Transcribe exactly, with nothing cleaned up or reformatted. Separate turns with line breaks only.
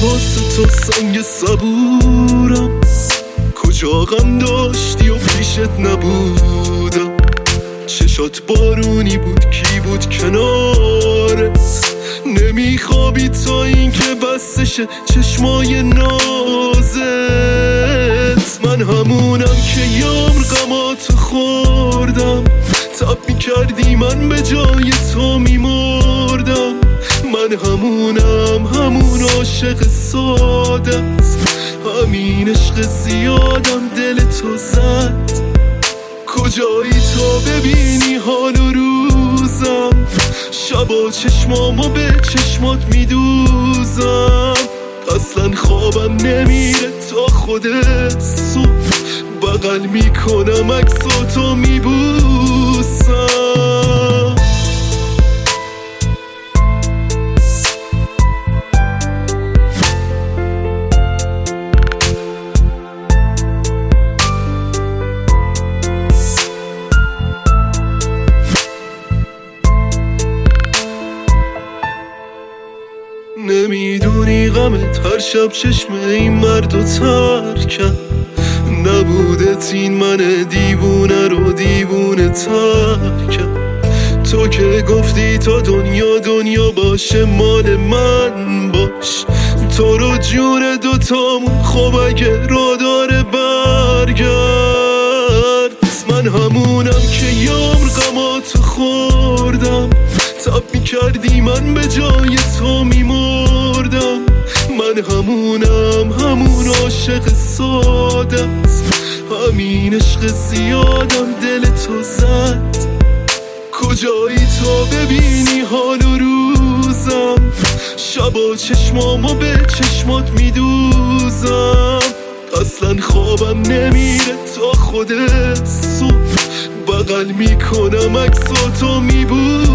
واسه تو سنگ صبورم، کجا غم داشتی و پیشت نبودم. چشات بارونی بود کی بود کنارت، نمیخوابی تا این که بستشه چشمای نازت. من همونم که یامر غماتو خوردم، تب میکردی من به جای تو میمردم. من همونم همون عاشق سادت، همین عشق زیادم دل تو زد. کجایی تا ببینی حال و روزم، شبا چشمامو به چشمات میدوزم. اصلا خوابم نمیره تا خود صبح، بغل میکنم عکساتو میبوسم. نمیدونی غمت هر شب چشم این مردو ترکم، نبودت این من دیوونه رو دیوونه ترکم. تو که گفتی تا دنیا دنیا باشه مال من باش، تو رو جون دوتامون خب اگه را داره برگرد. من همونم که یامر غماتو خوردم، تب میکردی من به جای تو میمردم. من همونم همون عاشق سادت، همین عشق زیادم دل تو زد. کجایی تا ببینی حال و روزم، شبا چشمامو به چشمات میدوزم. اصلا خوابم نمیره تا خود صبح، بغل میکنم عکساتو میبوزم.